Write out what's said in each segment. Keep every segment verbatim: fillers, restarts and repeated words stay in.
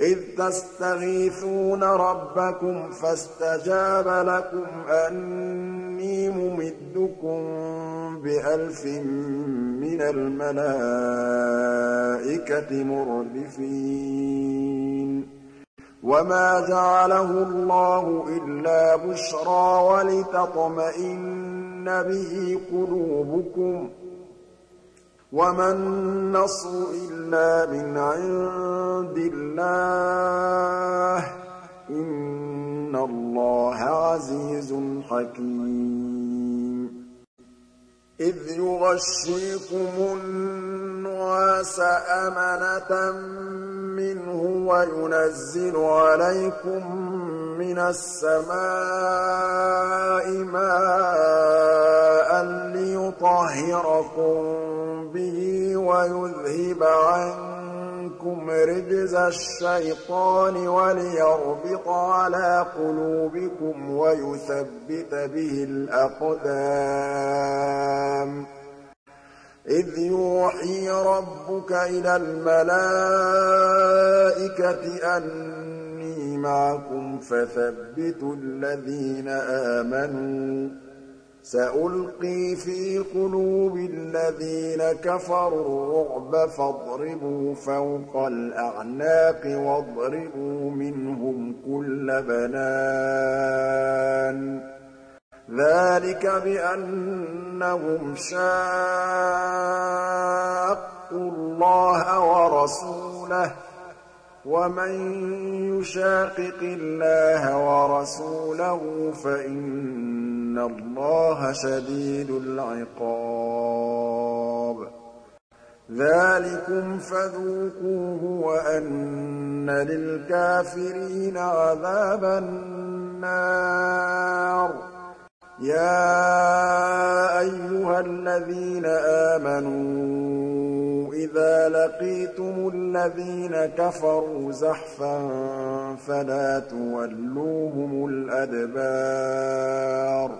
إِذْ تَسْتَغِيثُونَ رَبَّكُمْ فَاسْتَجَابَ لَكُمْ أَنِّي مُمِدُّكُم بِأَلْفٍ مِّنَ الْمَلَائِكَةِ مُرْدِفِينَ وَمَا جَعَلَهُ اللَّهُ إِلَّا بُشْرَىٰ وَلِتَطْمَئِنَّ بِهِ قُلُوبُكُمْ ۚ وَمَا النَّصْرُ إِلَّا مِنْ عِندِ اللَّهِ ۚ إِنَّ اللَّهَ عَزِيزٌ حَكِيمٌ إِذْ يُغَشِّيكُمُ النُّعَاسَ أَمَنَةً مِّنْهُ وَيُنَزِّلُ عَلَيْكُم مِّنَ السَّمَاءِ مَاءً لِّيُطَهِّرَكُم بِهِ وَيُذْهِبَ عَنكُمْ رِجْزَ الشَّيْطَانِ وَلِيَرْبِطَ عَلَىٰ قُلُوبِكُمْ وَيُثَبِّتَ بِهِ الْأَقْدَامَ إِذْ يُوحِي رَبُّكَ إِلَى الْمَلَائِكَةِ أَنِّي مَعَكُمْ فَثَبِّتُوا الَّذِينَ آمَنُوا ۚ سَأُلْقِي فِي قُلُوبِ الَّذِينَ كَفَرُوا الرُّعْبَ فَاضْرِبُوا فَوْقَ الْأَعْنَاقِ وَاضْرِبُوا مِنْهُمْ كُلَّ بَنَانٍ ذَٰلِكَ بِأَنَّهُمْ شَاقُّوا اللَّهَ وَرَسُولَهُ ۖ وَمَن يُشَاقِقِ اللَّهَ وَرَسُولَهُ فَإِنَّ اللَّهَ شَدِيدُ الْعِقَابِ ذَٰلِكُمْ فَذُوقُوهُ وَأَنَّ لِلْكَافِرِينَ عَذَابَ النَّارِ يَا أَيُّهَا الَّذِينَ آمَنُوا إِذَا لَقِيتُمُ الَّذِينَ كَفَرُوا زَحْفًا فَلَا تُوَلُّوهُمُ الْأَدْبَارَ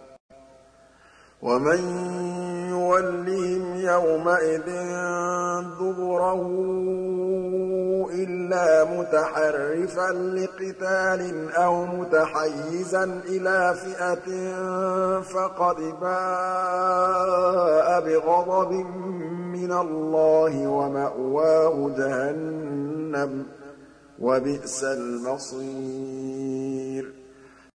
وَمَن يُوَلِّهِمْ يَوْمَئِذٍ دُبُرَهُ إِلَّا مُتَحَرِّفًا لِّقِتَالٍ أَوْ مُتَحَيِّزًا إِلَىٰ فِئَةٍ فَقَدْ بَاءَ بِغَضَبٍ مِّنَ اللَّهِ وَمَأْوَاهُ جَهَنَّمُ ۖ وَبِئْسَ الْمَصِيرُ